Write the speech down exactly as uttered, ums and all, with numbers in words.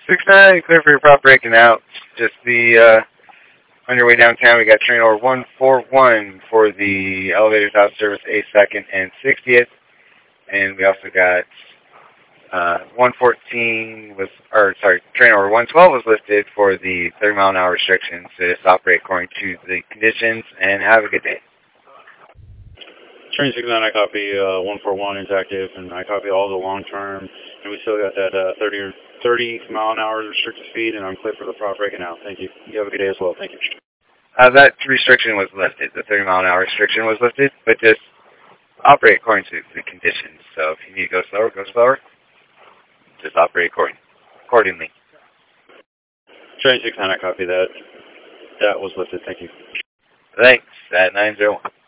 six nine, clear for your prop breaking out. Just the, uh, on your way downtown, we got train number one four one for the elevators out service A second and sixtieth. And we also got uh, one fourteen was, or sorry, train number one twelve was listed for the thirty mile an hour restrictions. So just operate according to the conditions and have a good day. Train six nine, I copy uh, one four one is active, and I copy all the long term, and we still got that uh, thirty, thirty mile an hour restricted speed, and I'm clear for the prop breaking out. Thank you. You have a good day as well. Thank you. Uh, that restriction was lifted. The thirty mile an hour restriction was lifted, but just operate according to the conditions. So if you need to go slower, go slower. Just operate according, accordingly. Train six nine, I copy that. That was lifted. Thank you. Thanks. At nine zero one.